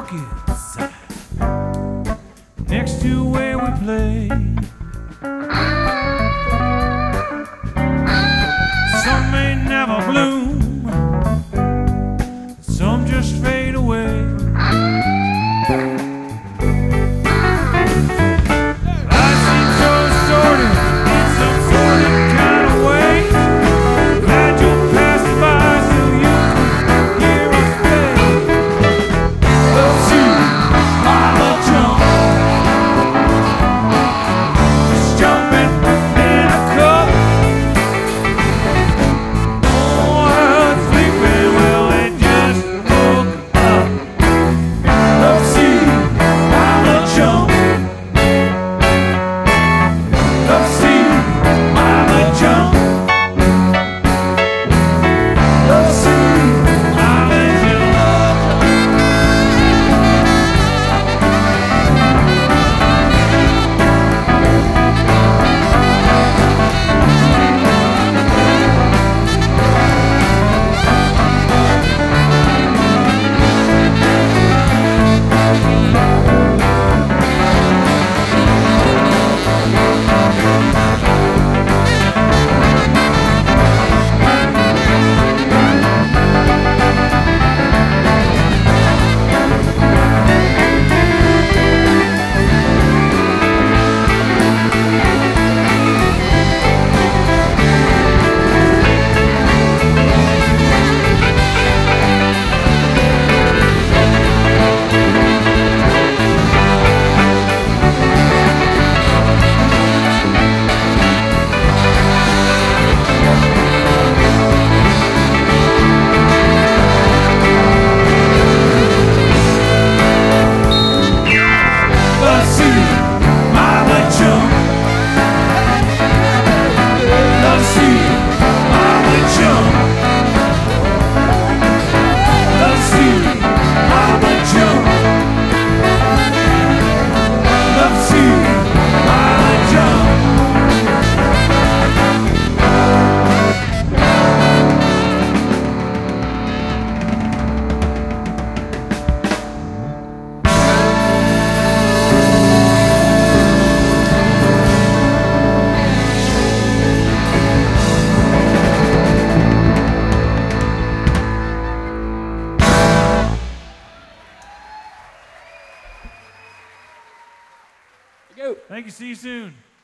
orchids next to where we play. Some may never bloom, some just fade away. Life seems so sordid in some sort of kind of way. Glad you'll pass by so you can hear us play. Let's see, Mama jump, just jumping in a cup. Oh, sleeping, well, they just woke up. Let's see, Mama jump. Let's see, Mama jump. Let's see, Mama jump. Let's see, Mama jump. Let's see, Mama jump. Let's see, Mama jump. Let's see, Mama jump. Thank you. See you soon.